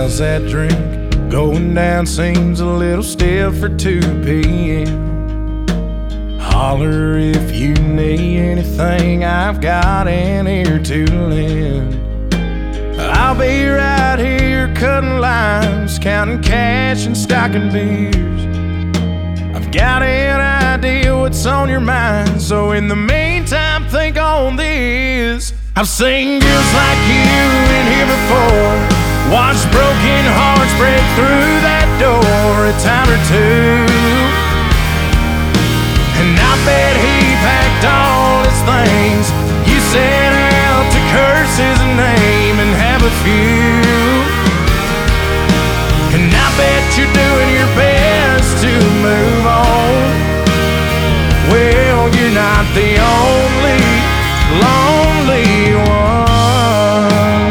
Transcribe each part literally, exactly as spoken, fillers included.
how's that drink? Going down seems a little stiff for two p m Holler if you need anything, I've got an ear to lend. I'll be right here cutting lines, counting cash and stocking beers. I've got an idea what's on your mind, so in the meantime think on this. I've seen girls like you in here before, watched broken hearts break through that door a time or two. And I bet he packed all his things. You set out to curse his name and have a few. And I bet you're doing your best to move on. Well, you're not the only lonely one.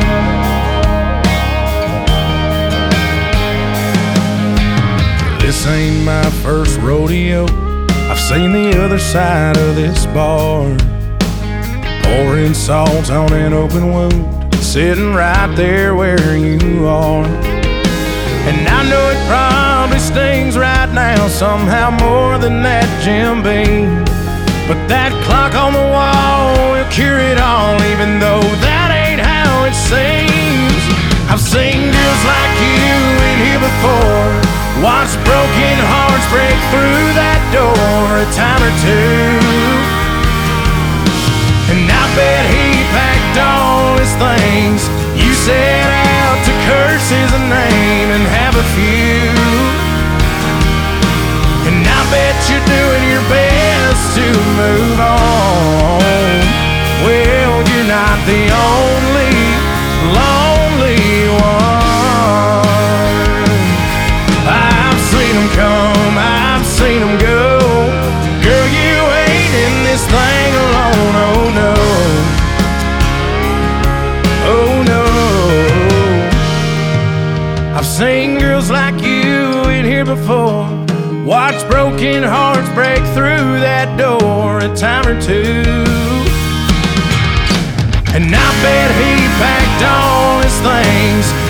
This ain't my first rodeo. I've seen the other side of this bar, pouring salt on an open wound, sitting right there where you are. And I know it probably stings right now, somehow more than that Jim Beam. But that clock on the wall will cure it all, even though that ain't how it seems. I've seen girls like you in here before, watched broken hearts break through that door a time or two. And I bet he packed all his things. You set out to curse his name and have a few. And I bet you're doing your best to move on. Well, you're not the only lonely one. I've seen them come, I've seen them go. Girl, you ain't in this thing alone, oh no. Oh no. I've seen girls like you in here before, watch broken hearts break through that door a time or two. And I bet he packed all his things.